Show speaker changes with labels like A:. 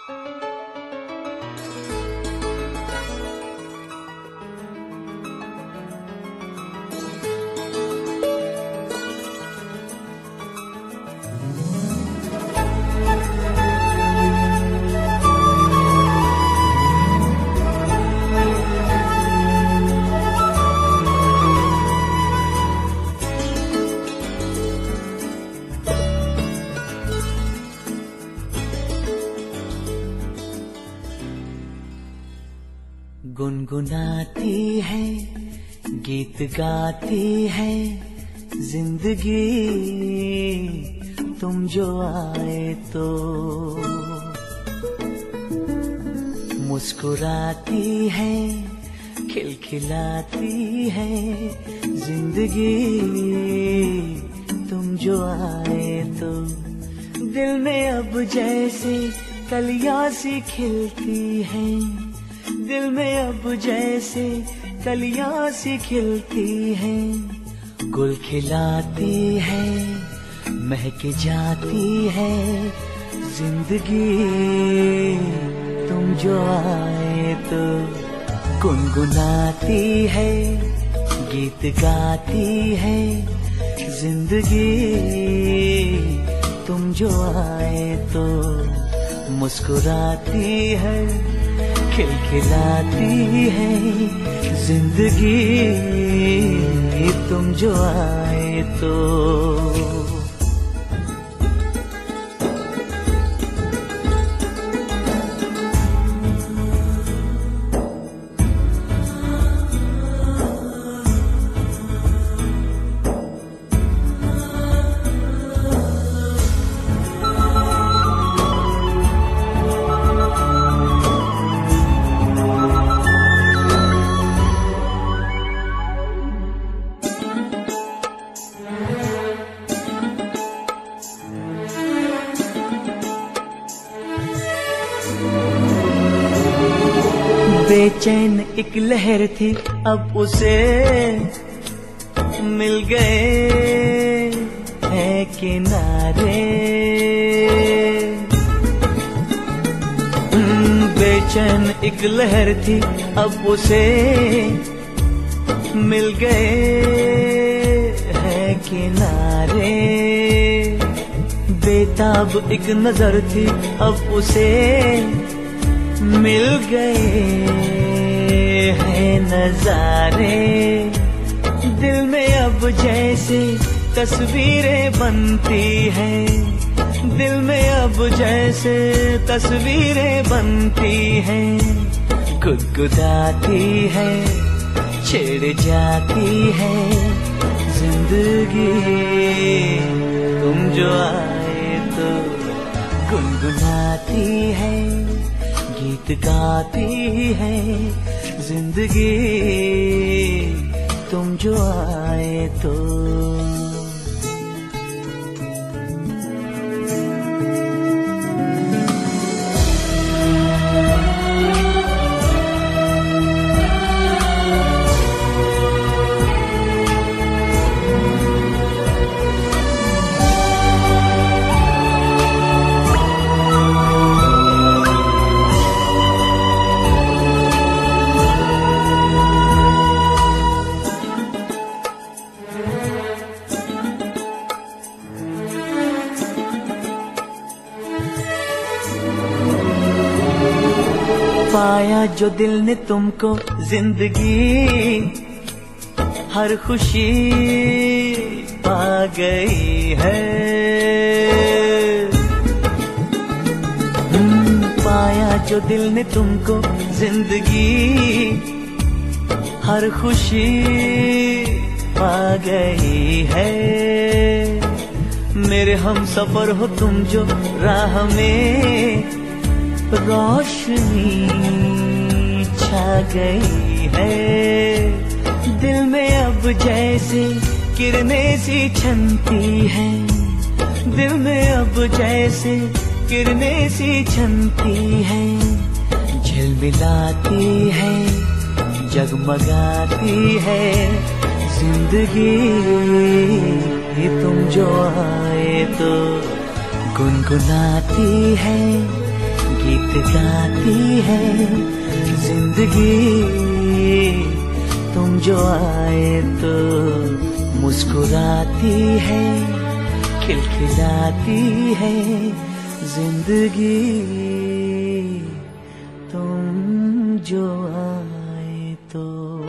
A: गुनगुनाती है, गीत गाती है जिंदगी, तुम जो आए तो। मुस्कुराती है, खिलखिलाती है जिंदगी, तुम जो आए तो। दिल में अब जैसे कलियां सी खिलती हैं, दिल में अब जैसे कलियां सी खिलती हैं। गुल खिलाती है, महक जाती है जिंदगी, तुम जो आए तो। गुनगुनाती है, गीत गाती है जिंदगी, तुम जो आए तो। मुस्कुराती है, खिलखिलाती है जिंदगी, तुम जो आए तो। बेचैन एक लहर थी, अब उसे मिल गए हैं किनारे। बेचैन एक लहर थी, अब उसे मिल गए हैं किनारे। बेताब एक नजर थी, अब उसे मिल गए हैं नजारे। दिल में अब जैसे तस्वीरें बनती हैं, दिल में अब जैसे तस्वीरें बनती हैं। गुदगुदाती है, छेड़ जाती है जिंदगी, तुम जो आए तो। गुनगुनाती है, गीत गाती है जिंदगी, तुम जो आए तो। पाया जो दिल ने तुमको जिंदगी, हर खुशी पा गई है। पाया जो दिल ने तुमको जिंदगी, हर खुशी पा गई है। मेरे हम सफर हो तुम जो राह में, रोशनी छा गई है। दिल में अब जैसे किरणें सी छनती हैं, दिल में अब जैसे किरणें सी छनती हैं। झिलमिलाती है, जगमगाती है जिंदगी, तुम जो आए तो। गुनगुनाती है, गीत गाती है जिंदगी, तुम जो आए तो मुस्कुराती है, खिलखिलाती है जिंदगी, तुम जो आए तो।